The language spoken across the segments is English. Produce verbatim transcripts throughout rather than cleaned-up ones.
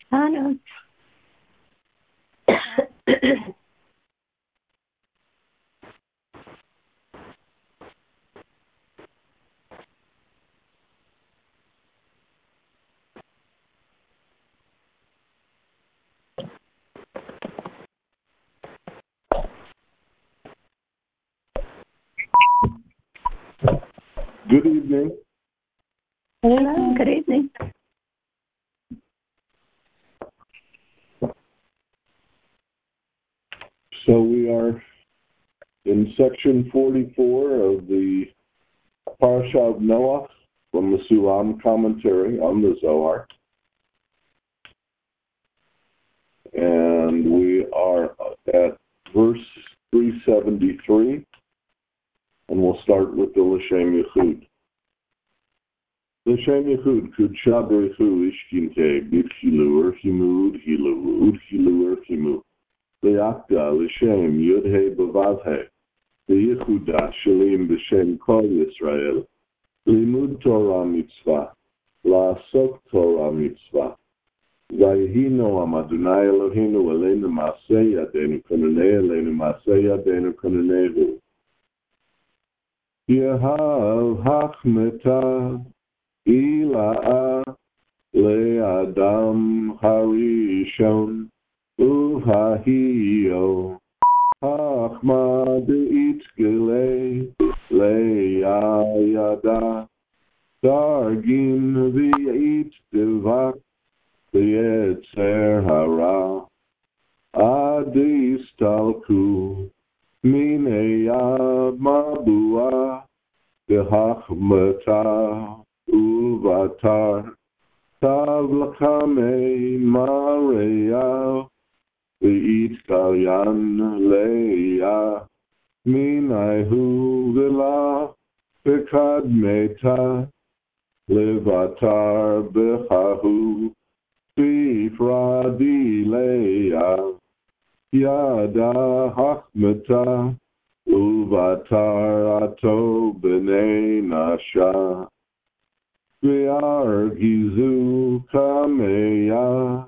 I know. Good evening. Hello, good evening. So we are in section forty-four of the Parashah of Noah from the Sulam commentary on the Zohar. And we are at verse three seventy-three, and we'll start with the L'Shem Yichud. L'Shem Yichud, Kud Shabrechu Ishkinte, Bitchilu, Erchimu, Udhilu, Udhilu, Erchimu. Le'akda, L'Shem, Yud-He, B'Vav-He, Le'yichuda, Shalim, B'Shem, Kol Yisrael, Limud Torah Mitzvah, La'asok Torah Mitzvah, Vayehi Noam Adonai Eloheinu Eleinu Ma'aseh Yadeinu Kononei Eleinu Ma'aseh Yadeinu Kononehu. Yehav Hachmeta Ila'a Le'adam Harishon Uhahiyo Hachma De'itgele Le'ayada Dargin V'yit Devak V'yetzer Hara Adis Talku Mineyad Mabua Dehachmata Uvatar Tav Lakame Mareya V'it Kalyan Leya Minayhu V'la V'kad Meta Levatar B'chahu B'ifradi Leya Yada Hachmeta Uvatar Ato B'nei Nasha V'argizu Kameya.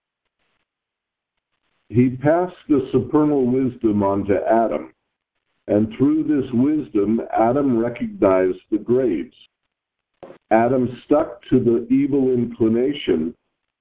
He passed the supernal wisdom on to Adam, and through this wisdom, Adam recognized the grades. Adam stuck to the evil inclination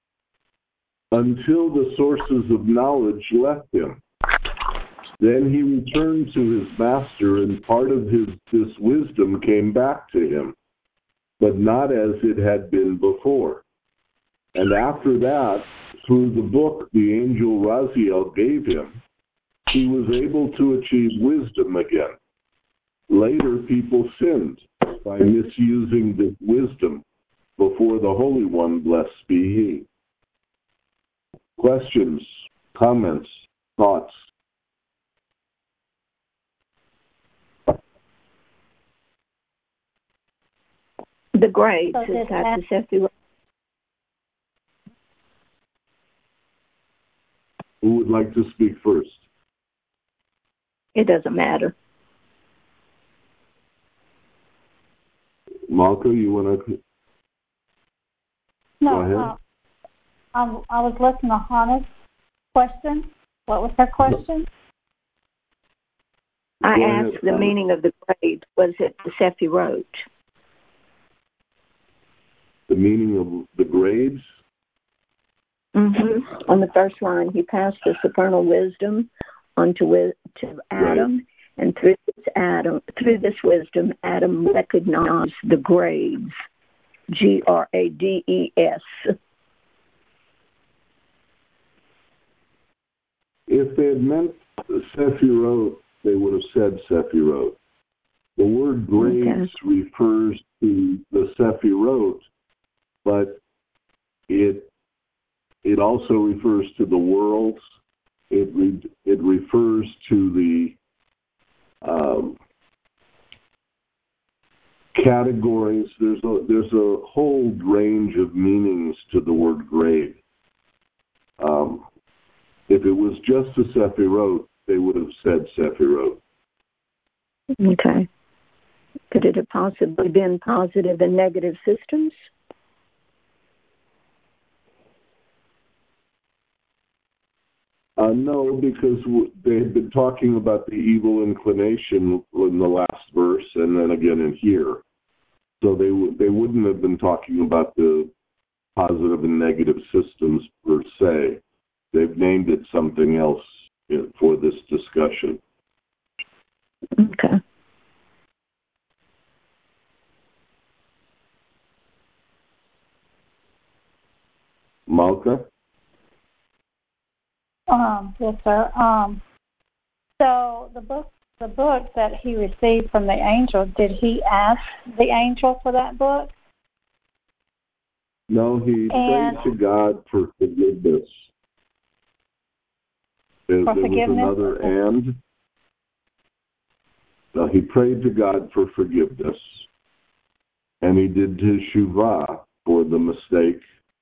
until the sources of knowledge left him. Then he returned to his master, and part of his this wisdom came back to him, but not as it had been before. And after that, through the book the angel Raziel gave him, he was able to achieve wisdom again. Later, people sinned by misusing this wisdom before the Holy One, blessed be He. Questions, comments, thoughts? The grades, so is that the Sephirot? Who would like to speak first? It doesn't matter. Malka, you want to? No, Go ahead. Uh, I, I was listening to Hannah's question. What was her question? I Go asked ahead, the Hannah. meaning of the grade. Was it the Sephirot? The meaning of the grades? Mm-hmm. On the first line, he passed the supernal wisdom onto wi- to Adam, right. And through this Adam, through this wisdom, Adam recognized the grades, G R A D E S. If they had meant Sephirot, they would have said Sephirot. The word grades okay. refers to the Sephirot, but it it also refers to the worlds. It re, it refers to the um, categories. There's a there's a whole range of meanings to the word grade. Um, if it was just the Sephirot, they would have said Sephirot. Okay. Could it have possibly been positive and negative systems? Uh, no, because w- they had been talking about the evil inclination in the last verse and then again in here. So they w- they wouldn't have been talking about the positive and negative systems per se. They've named it something else for this discussion. Okay. Malka? Um, yes, sir. Um, so the book, the book that he received from the angel, did he ask the angel for that book? No, he And prayed to God for forgiveness. There, for there forgiveness? was another and. No, he prayed to God for forgiveness, and he did teshuvah for the mistake.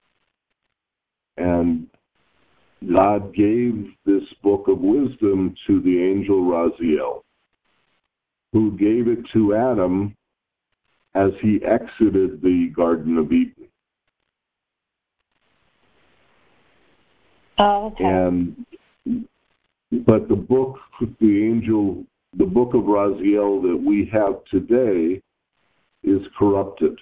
And God gave this book of wisdom to the angel Raziel, who gave it to Adam as he exited the Garden of Eden. Oh, okay. And but the book, the angel, the book of Raziel that we have today is corrupted.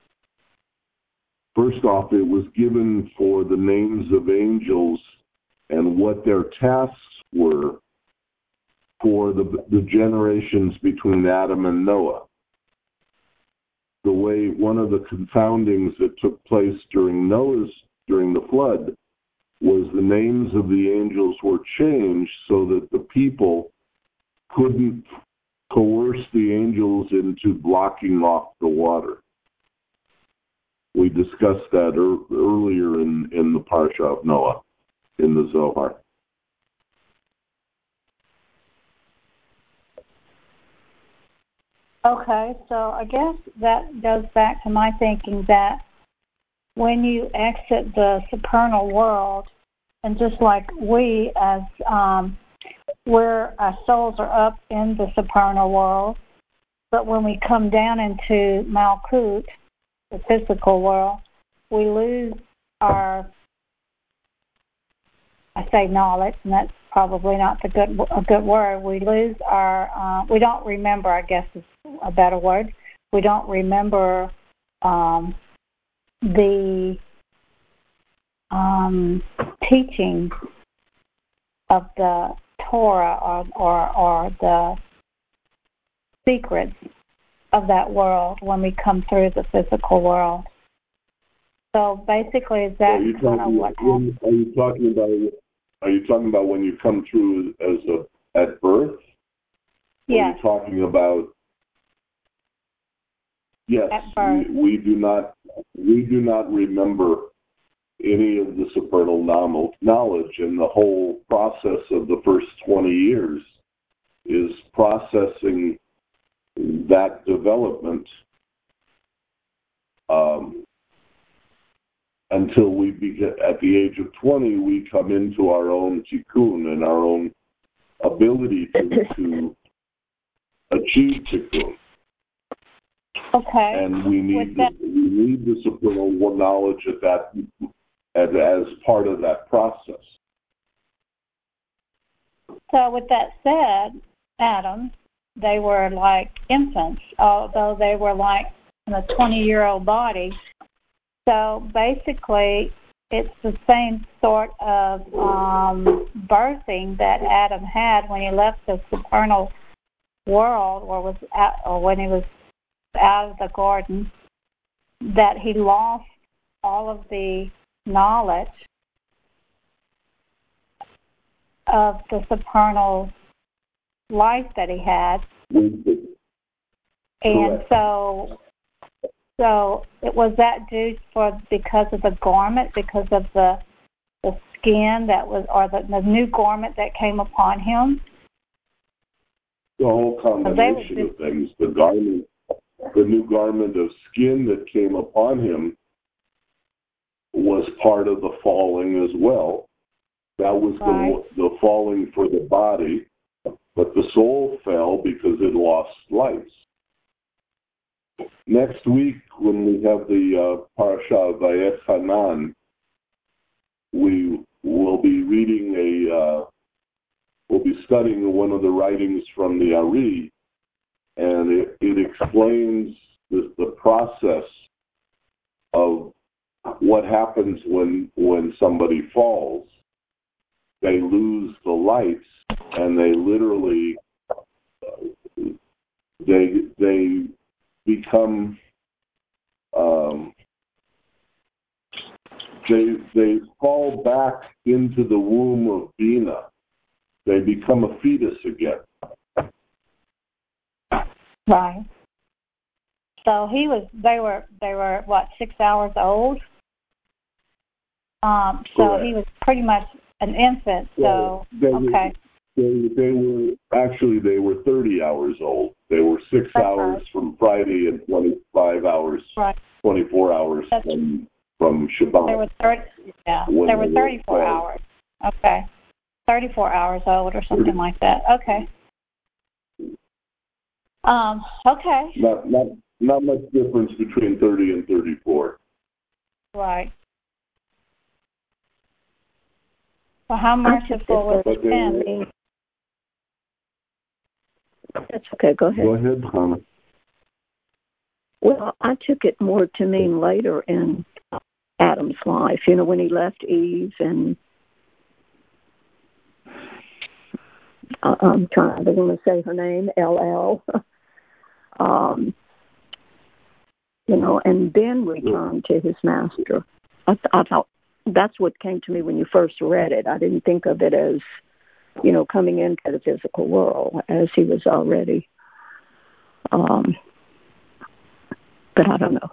First off, it was given for the names of angels and what their tasks were for the, the generations between Adam and Noah. The way one of the confoundings that took place during Noah's, during the flood, was the names of the angels were changed so that the people couldn't coerce the angels into blocking off the water. We discussed that er- earlier in, in the Parsha of Noah, in the Zohar. Okay, so I guess that goes back to my thinking that when you exit the supernal world, and just like we as um, where our souls are up in the supernal world, but when we come down into Malkut, the physical world, we lose our, I say knowledge, and that's probably not the good a good word. We lose our, uh, we don't remember, I guess is a better word. We don't remember um, the um, teaching of the Torah or, or, or the secrets of that world when we come through the physical world. So basically, is that kind of what happens? Are you talking about? Are you talking about when you come through as a at birth? Yes. Are you talking about? Yes, At birth. we, we do not. We do not remember any of the supernal knowledge, and the whole process of the first twenty years is processing that development um, until we begin, at the age of twenty, we come into our own tikkun and our own ability to, to achieve tikkun. Okay. And we need that, the, we need the supernal knowledge at that as, as part of that process. So with that said, Adam, they were like infants, although they were like in a twenty-year-old body. So basically, it's the same sort of um, birthing that Adam had when he left the supernal world, or was at, or when he was out of the garden, that he lost all of the knowledge of the supernal life that he had. And so so it was that due for because of the garment, because of the the skin that was, or the, the new garment that came upon him? The whole combination of things. The garment, the new garment of skin that came upon him was part of the falling as well. That was right. the, the falling for the body, but the soul fell because it lost life. Next week, when we have the uh, Parasha Vayechanan, we will be reading a uh, we'll be studying one of the writings from the Ari, and it, it explains the, the process of what happens when when somebody falls. They lose the lights, and they literally uh, they they become um, they they fall back into the womb of Bina. They become a fetus again. Right. So he was. They were. They were what? Six hours old. Um. So Correct. he was pretty much an infant. So Well, they okay. Were, they, they were actually they were thirty hours old. They were six That's hours right. from Friday and twenty-five hours, Right. twenty-four hours That's, from from Shabbat. They were thirty. Yeah. When They were they thirty-four were hours. Okay. Thirty-four hours old or something like that. Okay. Um. Okay. Not not not much difference between thirty and thirty-four. Right. Well, how merciful was But they were- sin? That's okay. Go ahead. Go ahead, Hannah. Well, I took it more to mean later in Adam's life. You know, when he left Eve, and uh, I'm trying. I don't want to say her name. L L. um, you know, and then returned to his master. I, th- I thought that's what came to me when you first read it. I didn't think of it as, you know, coming into the physical world, as he was already. Um, but I don't know.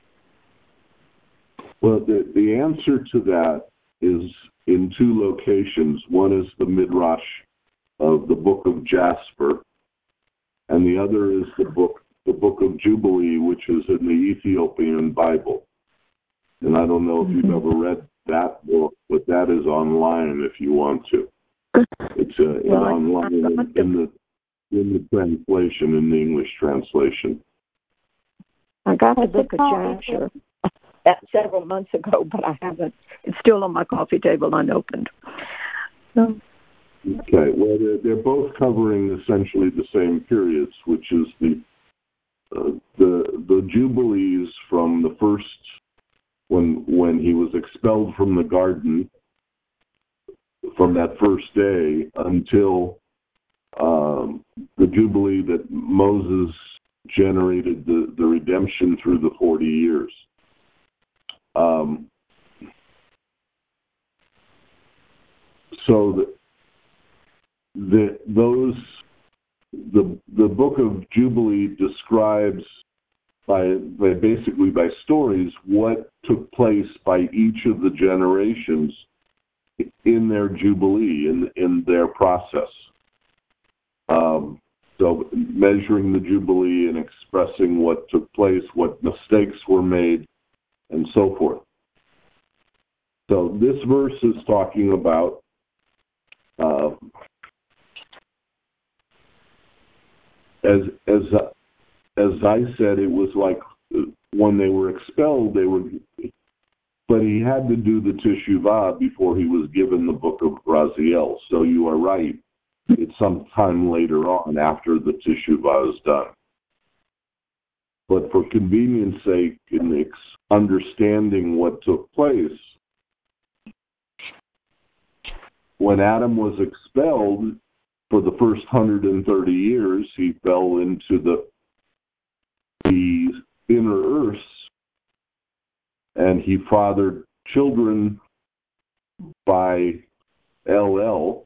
Well, the, the answer to that is in two locations. One is the Midrash of the Book of Jasper, and the other is the book the Book of Jubilee, which is in the Ethiopian Bible. And I don't know if you've ever read that book, but that is online if you want to. It's uh, Well, online in, in the in the translation, in the English translation. I got the What's book it of called? Jasher that several months ago, but I haven't. It's still on my coffee table unopened. So, Okay, well, they're, they're both covering essentially the same periods, which is the uh, the the Jubilees from the first, when when he was expelled from the garden, from that first day until um, the Jubilee that Moses generated the, the redemption through the forty years. Um, so the, the those the the book of Jubilee describes by, by basically by stories what took place by each of the generations in their Jubilee, in in their process. Um, so measuring the Jubilee and expressing what took place, what mistakes were made, and so forth. So this verse is talking about uh, as as as I said, it was like when they were expelled, they were. But he had to do the Teshuvah before he was given the book of Raziel. So you are right. It's sometime later on after the Teshuvah is done. But for convenience sake, in ex- understanding what took place, when Adam was expelled for the first one hundred thirty years, he fell into the, the inner earths, and he fathered children by L L,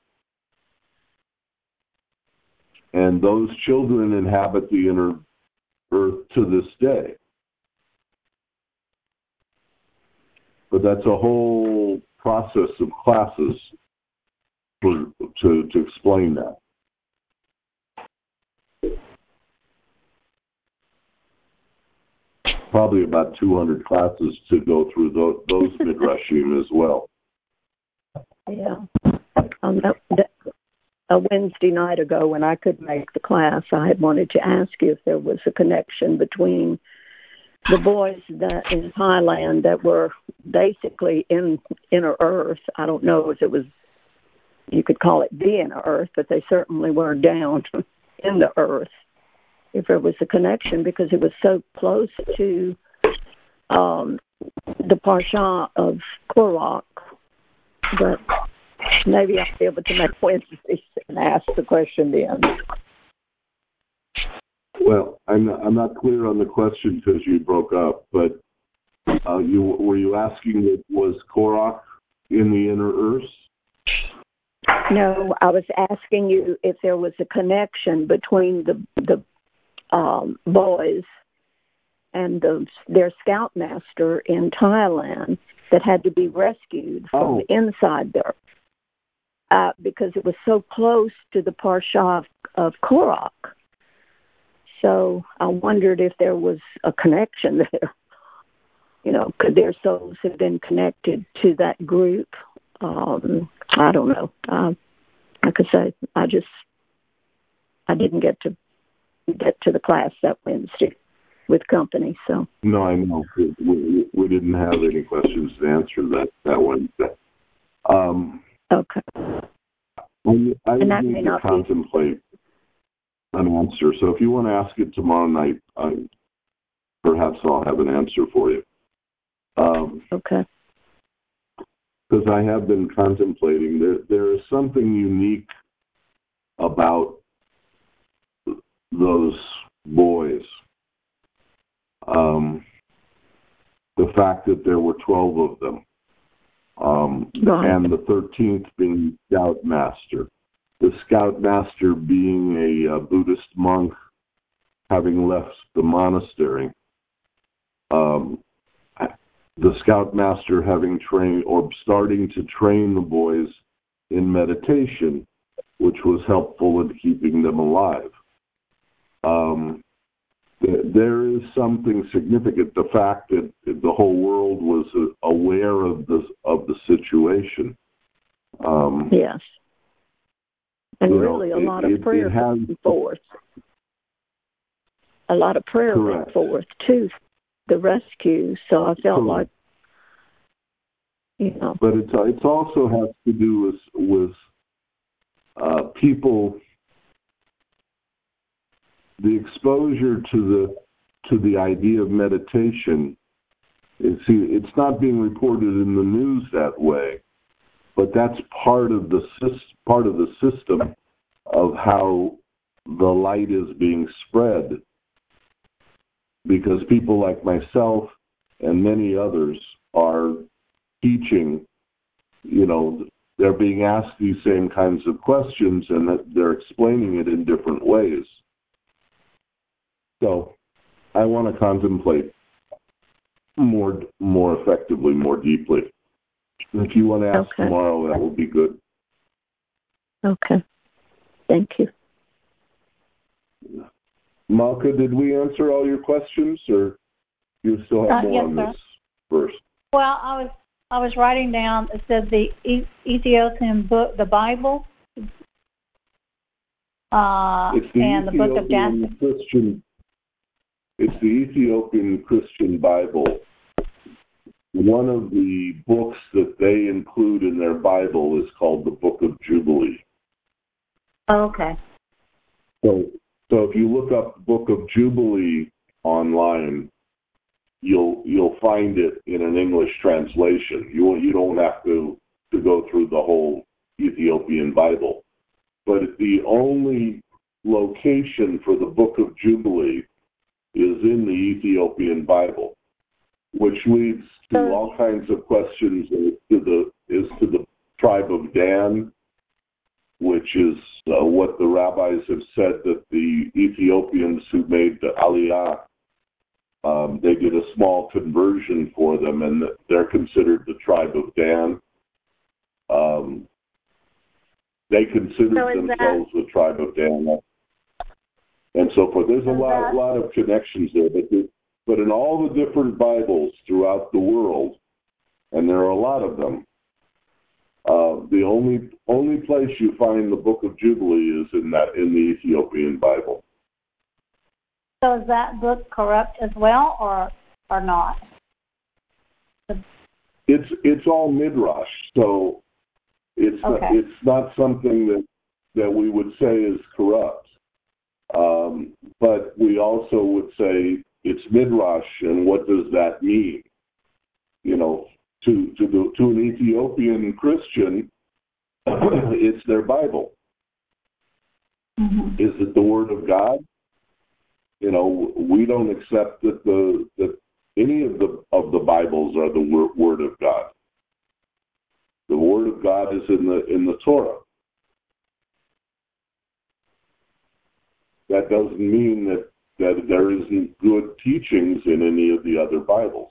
and those children inhabit the inner earth to this day. But that's a whole process of classes for, to, to explain that. Probably about two hundred classes to go through those, those midrashim as well. yeah. Um, that, that, a Wednesday night ago, when I could make the class, I had wanted to ask you if there was a connection between the boys that in Thailand that were basically in inner earth. I don't know if it was you could call it the inner earth, but they certainly were down in the earth, if there was a connection, because it was so close to um, the Parsha of Korach. But maybe I'll be able to make Wednesday and ask the question then. Well, I'm not, I'm not clear on the question because you broke up, but uh, you were you asking, was Korach in the inner earth? No, I was asking you if there was a connection between the the um, boys and the, their scoutmaster in Thailand that had to be rescued from oh. inside there uh, because it was so close to the Parsha of, of Korach. So I wondered if there was a connection there. You know, could their souls have been connected to that group? Um, I don't know. Uh, like I say, I just, I didn't get to get to the class that Wednesday with company, so. No, I know. We, we, we didn't have any questions to answer that, that Wednesday. Um, okay. I, I and that need may to not contemplate be... an answer. So if you want to ask it tomorrow night, I, perhaps I'll have an answer for you. Um, okay. Because I have been contemplating, there there is something unique about those boys. Um, the fact that there were twelve of them, um, right. and the thirteenth being Scoutmaster. The Scoutmaster being a, a Buddhist monk, having left the monastery. Um, the Scoutmaster having trained or starting to train the boys in meditation, which was helpful in keeping them alive. Um, th- there is something significant. The fact that the whole world was uh, aware of the of the situation. Um, yes, and really know, a lot it, of prayer it has, went forth. A lot of prayer correct. went forth to the rescue. So I felt correct. like, you know. But it's it's also has to do with with uh, people. The exposure to the to the idea of meditation, is, see, it's not being reported in the news that way, but that's part of the part of the system of how the light is being spread. Because people like myself and many others are teaching, you know, they're being asked these same kinds of questions and that they're explaining it in different ways. So I want to contemplate more more effectively, more deeply. If you want to ask okay. tomorrow, that would be good. Okay. Thank you. Malka, did we answer all your questions, or you still have uh, more yes, on sir. this first? Well, I was I was writing down. It said the e- Ethiopian book, the Bible, uh, it's the and the book of Daniel. Christian. It's the Ethiopian Christian Bible. One of the books that they include in their Bible is called the Book of Jubilee. Oh, okay. So, so if you look up the Book of Jubilee online, you'll you'll find it in an English translation. You you don't have to, to go through the whole Ethiopian Bible. But the only location for the Book of Jubilee is in the Ethiopian Bible, which leads to all kinds of questions as to the is to the tribe of Dan, which is uh, what the rabbis have said that the Ethiopians who made the Aliyah, um, they did a small conversion for them, and they're considered the tribe of Dan. Um, they considered so themselves that... the tribe of Dan. And so forth. There's a lot, that... lot of connections there, but the, but in all the different Bibles throughout the world, and there are a lot of them, uh, the only only place you find the Book of Jubilee is in that in the Ethiopian Bible. So is that book corrupt as well, or or not? It's it's all midrash, so It's Okay. not, it's not something that that we would say is corrupt, um, but we also would say it's midrash, and what does that mean? You know, to to the to an Ethiopian Christian, it's their Bible. Mm-hmm. Is it the Word of God? You know, we don't accept that the that any of the of the Bibles are the wor- Word of God. The Word of God is in the in the Torah. That doesn't mean that, that there isn't good teachings in any of the other Bibles.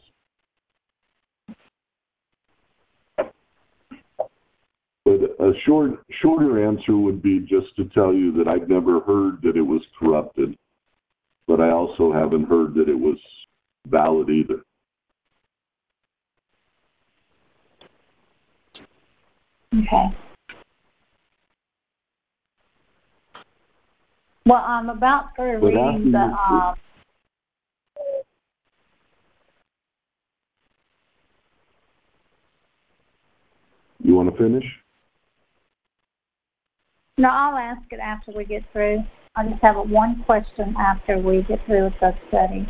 But a short, shorter answer would be just to tell you that I've never heard that it was corrupted, but I also haven't heard that it was valid either. Okay. Well, I'm about through But reading the. Um, You want to finish? no, I'll ask it after we get through. I just have a one question after we get through with the study.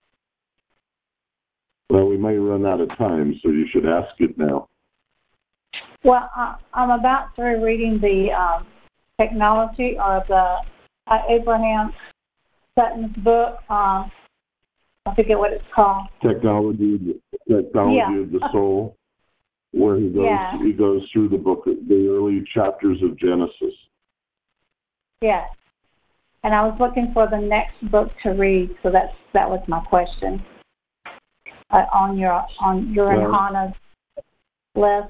Well, we may run out of time, so you should ask it now. Well, uh, I'm about through reading the um, technology or the uh, Abraham Sutton's book. Uh, I forget what it's called. Technology, technology Yeah. of the soul, where he goes, Yeah. he goes through the book, the early chapters of Genesis. Yes. And I was looking for the next book to read, so that's that was my question uh, on your on your and Well, Hannah's list.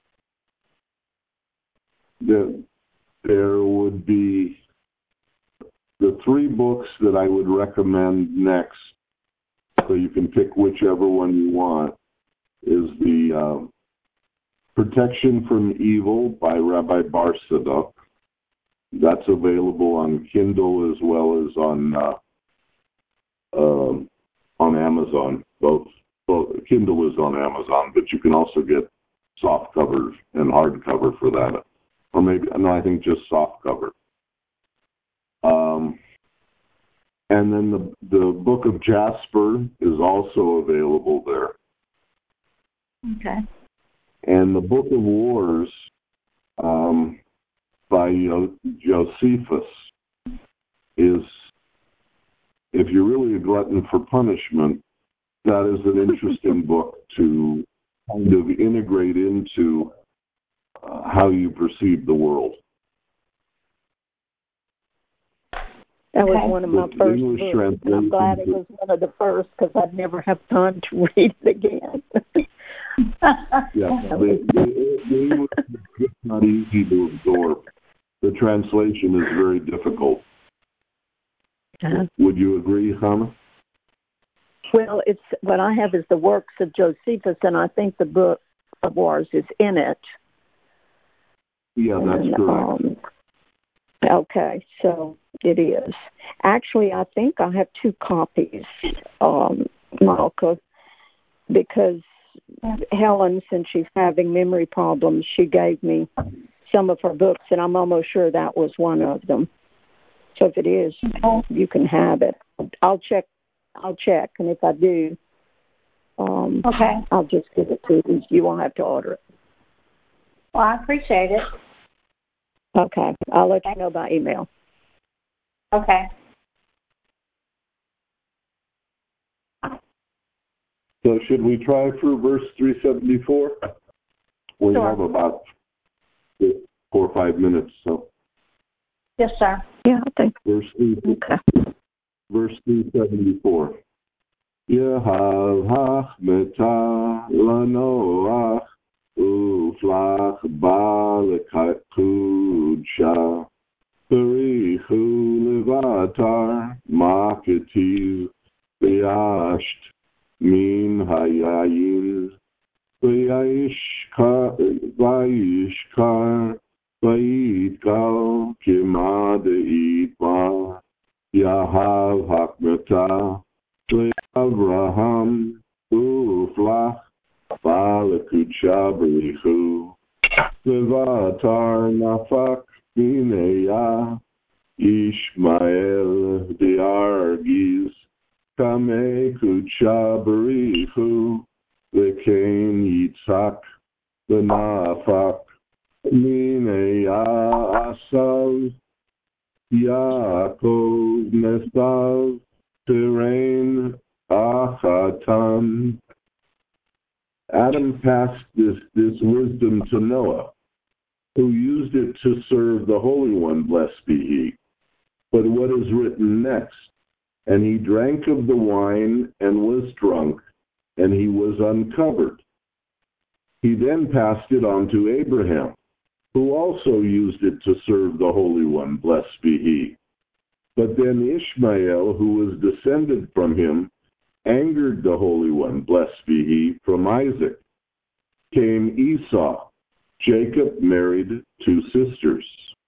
The, there would be the three books that I would recommend next, so you can pick whichever one you want, is the um, Protection from Evil by Rabbi Bar Sadok. That's available on Kindle as well as on uh, um, on Amazon. Both, both Kindle is on Amazon, but you can also get soft covers and hardcover for that. Or maybe, no, I think just soft cover. Um, and then the the Book of Jasper is also available there. Okay. And the Book of Wars um, by jo- Josephus is, if you're really a glutton for punishment, that is an interesting book to kind of integrate into uh, how you perceive the world. That was Okay. one of my The first English books, and I'm translation- glad it was one of the first because I'd never have time to read it again. Yeah, the, the, the English is just not easy to absorb. The translation is very difficult. Uh, Would you agree, Hannah? well, it's what I have is the works of Josephus, and I think the Book of Wars is in it. Yeah, that's And, correct. um, okay, so it is. Actually, I think I have two copies, um, Malka, because Helen, since she's having memory problems, she gave me some of her books, and I'm almost sure that was one of them. So if it is, Okay. you can have it. I'll check. I'll check, and if I do, um, Okay. I'll just give it to you. You won't have to order it. Well, I appreciate it. Okay, I'll let you know by email. Okay. So should we try for verse three seventy-four? We Sure. have about four or five minutes. So Yes, sir. Yeah, I think. verse three, Okay. verse three seventy-four. Yehav hachmeta lanoach uflach balekakudsha berichu levatar maketiv beasht min hayayin vayishkar vayishkar vayitgal kimadeitma Yahav hakmeta leAvraham uflach balekudsha berichu Sevatar nafak mineya, Ishmael diargis, Kame kuchabarihu, Vekain yitzhak, Benafak, mineya asav, Yaakov nesav, Terain achatan. Adam passed this, this wisdom to Noah, who used it to serve the Holy One, blessed be he. But what is written next? And he drank of the wine and was drunk, and he was uncovered. He then passed it on to Abraham, who also used it to serve the Holy One, blessed be he. But then Ishmael, who was descended from him, angered the Holy One, blessed be he, from Isaac. Came Esau. Jacob married two sisters.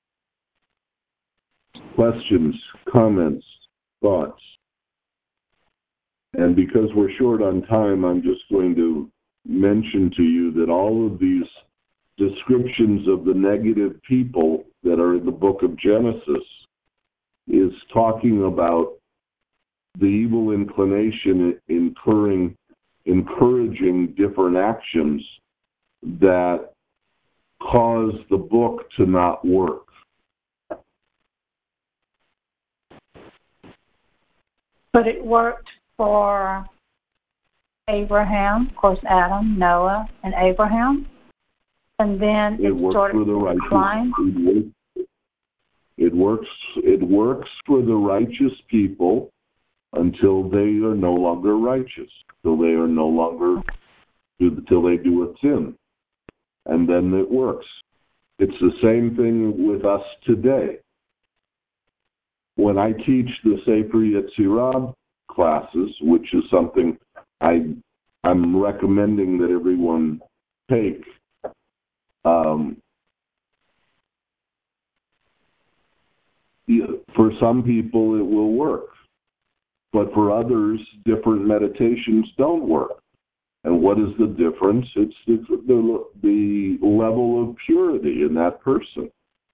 Questions, comments, thoughts? And because we're short on time, I'm just going to mention to you that all of these descriptions of the negative people that are in the book of Genesis is talking about the evil inclination incurring, encouraging different actions that cause the book to not work. But it worked for Abraham, of course, Adam, Noah, and Abraham. And then it, it works started for the to decline. righteous. It works, it works for the righteous people until they are no longer righteous, till they are no longer, until they do a sin. And then it works. It's the same thing with us today. When I teach the Sefer Yetzirah classes, which is something I, I'm recommending that everyone take, um, for some people it will work. But for others, different meditations don't work. And what is the difference? It's the, the, the level of purity in that person.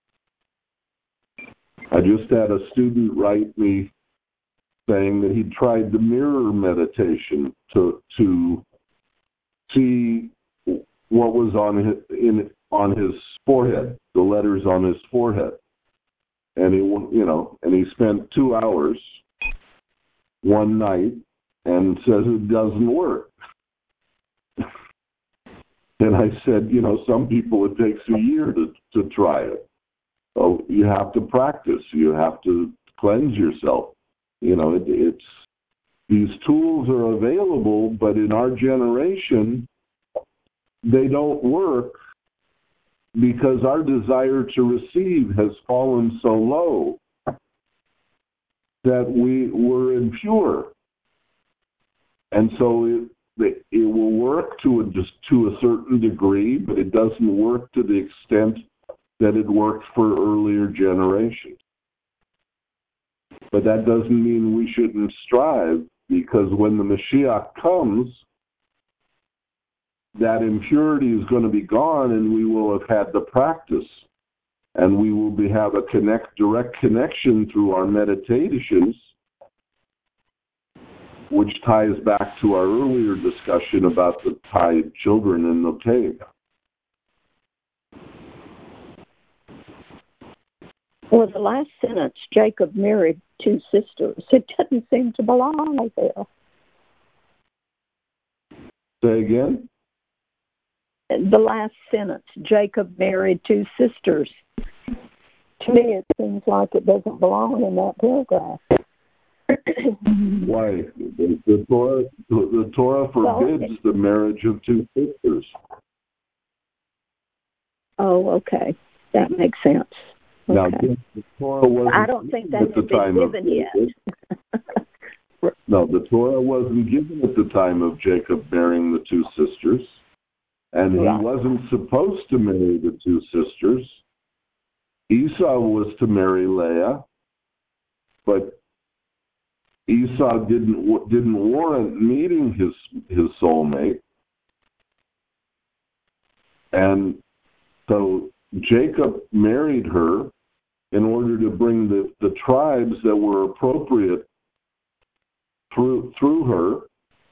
I just had a student write me saying that he tried the mirror meditation to to see what was on his, in, on his forehead, the letters on his forehead. And he, you know, and he spent two hours one night and says it doesn't work. And I said, you know, some people it takes a year to, to try it. So you have to practice. You have to cleanse yourself. You know, it, it's these tools are available, but in our generation, they don't work because our desire to receive has fallen so low that we were impure. And so it, it will work to a, just to a certain degree, but it doesn't work to the extent that it worked for earlier generations. But that doesn't mean we shouldn't strive, because when the Mashiach comes, that impurity is going to be gone, and we will have had the practice, and we will be, have a connect, direct connection through our meditations, which ties back to our earlier discussion about the tied children in the cave. Well, the last sentence, Jacob married two sisters. It doesn't seem to belong right there. Say again? The last sentence, Jacob married two sisters. To me, it seems like it doesn't belong in that paragraph. Why? The, the Torah, the, the Torah forbids well, the marriage of two sisters. Oh, okay. That makes sense. Okay. Now, the Torah wasn't I don't think that's at the been time given of, yet. No, the Torah wasn't given at the time of Jacob marrying the two sisters, and he right. wasn't supposed to marry the two sisters. Esau was to marry Leah, but Esau didn't didn't warrant meeting his his soulmate, and So Jacob married her in order to bring the, the tribes that were appropriate through through her.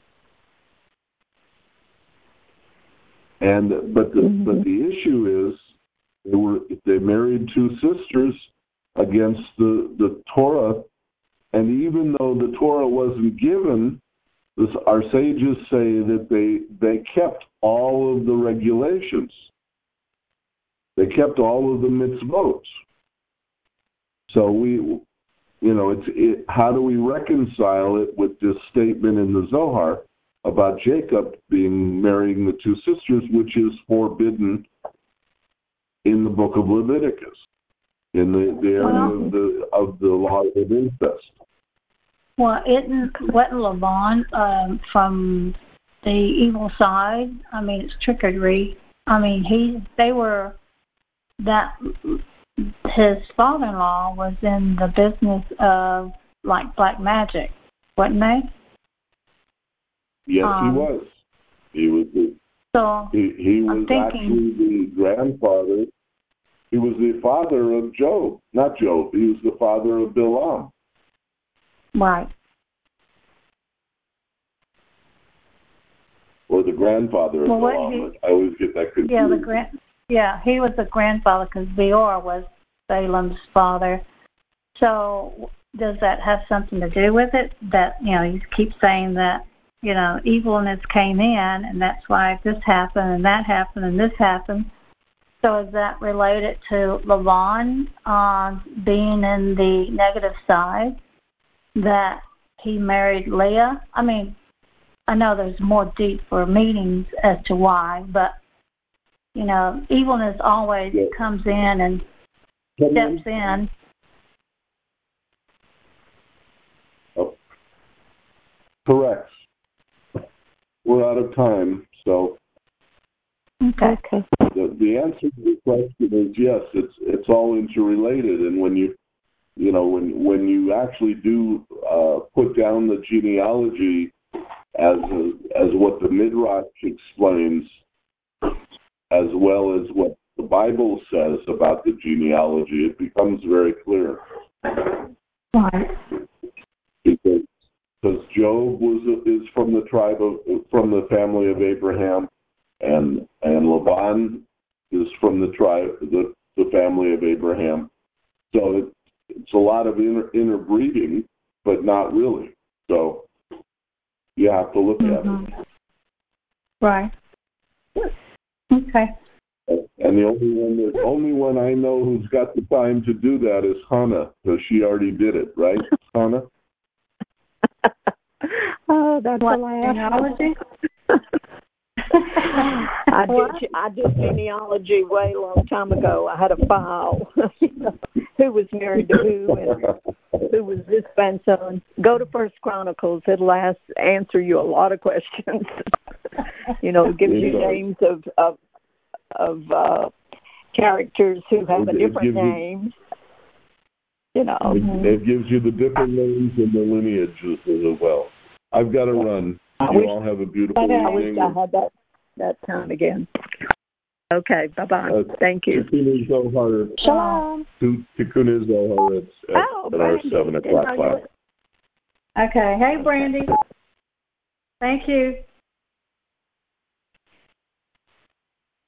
And but the mm-hmm. but the issue is they were they married two sisters against the, the Torah, and even though the Torah wasn't given, this, our sages say that they they kept all of the regulations. They kept all of the mitzvot. So we, you know, it's it, how do we reconcile it with this statement in the Zohar about Jacob being marrying the two sisters, which is forbidden in the book of Leviticus, in the, the area well, of the of the law of incest. Well, isn't wasn't Laban um, from the evil side? I mean, it's trickery. I mean, he they were that his father-in-law was in the business of like black magic, wasn't they? Yes, um, he was. He was. The, so he, he was thinking, actually the grandfather. He was the father of Job, not Job. He was the father of Bilam. Right. Or the grandfather of well, Bilam. He, I always get that confused. Yeah, the grand. Yeah, he was the grandfather because Beor was Balaam's father. So does that have something to do with it? That, you know, you keep saying that, you know, evilness came in, and that's why this happened, and that happened, and this happened. So is that related to Laban uh, being in the negative side, that he married Leah? I mean, I know there's more deeper meanings as to why, but, you know, evilness always yeah. comes in and Come steps in. in. Oh. Correct. We're out of time, so okay. The, the answer to the question is yes. It's it's all interrelated, and when you you know when when you actually do uh, put down the genealogy as a, as what the Midrash explains, as well as what the Bible says about the genealogy, it becomes very clear. Why? Because because Job was is from the tribe of from the family of Abraham, and and Laban is from the tribe the, the family of Abraham. So it, it's a lot of inter, interbreeding, but not really. So you have to look mm-hmm. at it. Right. Okay. And the only one the only one I know who's got the time to do that is Hannah, because she already did it, right, Hannah? Oh, that's what, a laugh. Genealogy? I did I did genealogy way a long time ago. I had a file. Who was married to who and who was this grandson. Go to First Chronicles. It'll ask, answer you a lot of questions. You know, it gives you names of of, of uh, characters who have a different name. You know, it, it gives you the different names and the lineages as well. I've got to run. I you wish, all have a beautiful I evening. wish I had that, that time again. Okay, bye-bye. Uh, Thank you. Tikkun Zohar. Shalom. Tikkun Zohar at, at, oh, at our seven o'clock class. Okay. Hey, Brandy. Thank you.